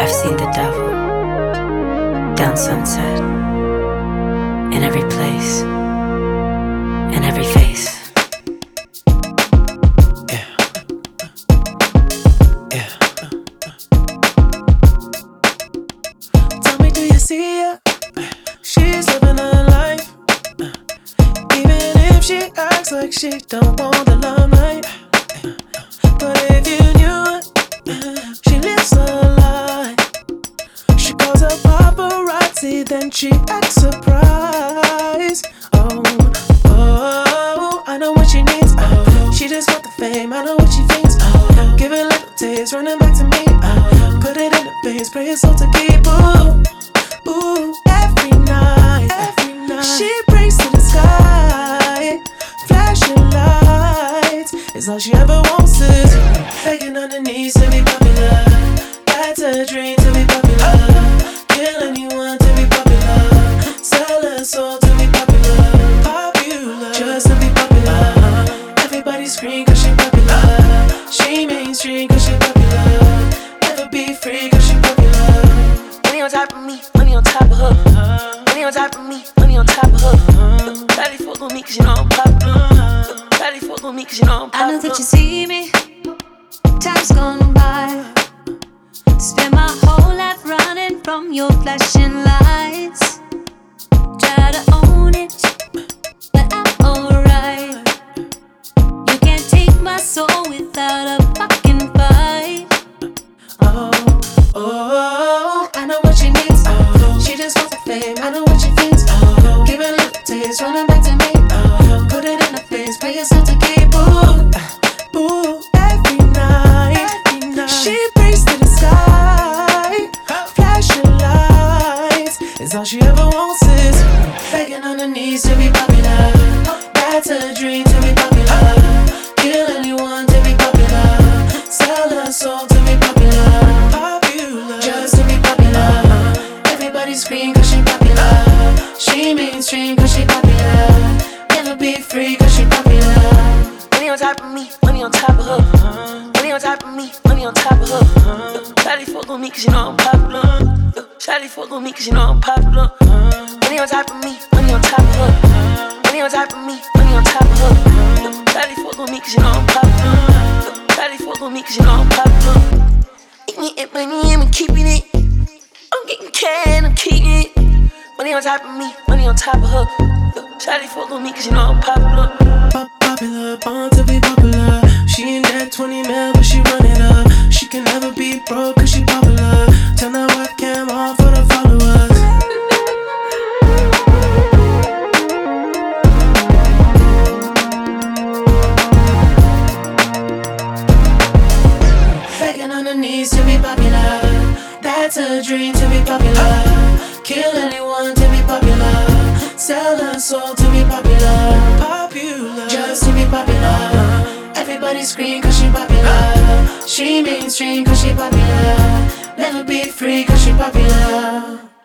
I've seen the devil down Sunset, in every place, in every face. Yeah. Yeah. Tell me, do you see her? She's living her life. Even if she acts like she don't want the limelight. But if you knew it, she lives her life. She calls her paparazzi, then she acts surprised. Oh, I know what she needs. She just want the fame, I know what she thinks. Give it a little taste, running back to me. Put it in the face, pray it's all to keep. Ooh, every night. She prays to the sky. Flashing lights is all she ever wants is begging on her knees to be popular. That's her dream, to be popular. Kill anyone to be popular. Sell her soul to be popular. Popular, just to be popular. Everybody scream cause she popular. She mainstream cause she popular. Never be free cause she popular. Money on top of me, money on top of her. Money on top of me, money on top of her. Daddy fuck on me cause you know I'm popular. Daddy fuck on me cause you know I'm popular. I know that you see me, time's gone by. Spend my whole life running from your flashing lights. Try to own it, but I'm alright. You can't take my soul without a fucking fight. Oh, I know what she needs. She just wants the fame, I know what she thinks. Give it a little taste, running back to me. Put it in her face, pay yourself to keep. Ooh, every night. She prays to the sky. Flashing lights is all she ever wants is begging on her knees to be popular. That's her dream, to be popular. Kill anyone to be popular. Sell her soul to be popular. Popular, just to be popular. Everybody scream cause she popular. She mainstream cause she popular. Never be free cause she popular. Money on top of me, money on top of her. Money on top of me, money on top of her. Shawty fuck on me cause you know I'm popular. Shawty fuck on me cause you know I'm popular. Money on top of me, money on top of her. Money on top of me, money on top of her. Shawty fuck on me cause you know I'm popular. Shawty fuck on me cause you know I'm popular. Eating money and I'm keeping it. I'm getting cash, I'm keeping it. Money on top of me, money on top of her. Shawty fuck on me cause you know I'm popular. Popular, born to be popular. She ain't that 20 mil, but she run it up. She can never be broke cause she popular. Turn that webcam on for the followers. Begging on her knees to be popular. That's her dream, to be popular. Kill anyone to be popular. Sell her soul to be popular. Popular, just to be popular. Everybody scream cause she popular. She mainstream cause she popular. Never be free cause she popular.